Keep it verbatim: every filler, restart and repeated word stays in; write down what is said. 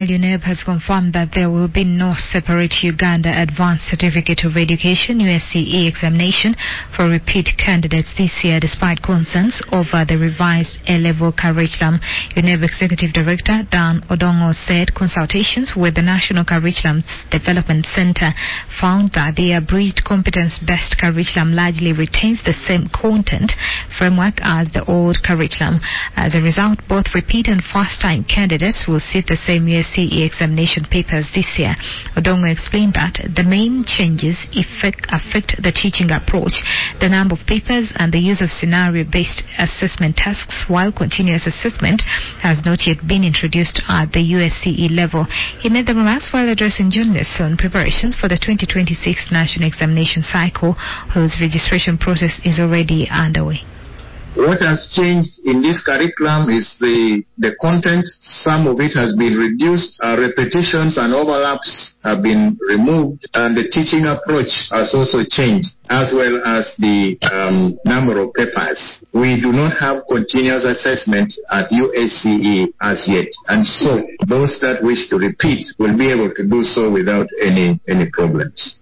U N E B has confirmed that there will be no separate Uganda Advanced Certificate of Education U S C E examination for repeat candidates this year, despite concerns over the revised A-level curriculum. U N E B Executive Director Dan Odongo said consultations with the National Curriculum Development Center found that the abridged competence-based curriculum largely retains the same content framework as the old curriculum. As a result, both repeat and first-time candidates will sit the same U S C E examination papers this year. Odongo explained that the main changes affect, affect the teaching approach, the number of papers, and the use of scenario-based assessment tasks, while continuous assessment has not yet been introduced at the U S C E level. He made the remarks while addressing journalists on preparations for the twenty twenty-six national examination cycle, whose registration process is already underway. What has changed in this curriculum is the, the content. Some of it has been reduced. Uh, repetitions and overlaps have been removed, and the teaching approach has also changed, as well as the um, number of papers. We do not have continuous assessment at U S C E as yet, and so those that wish to repeat will be able to do so without any, any problems.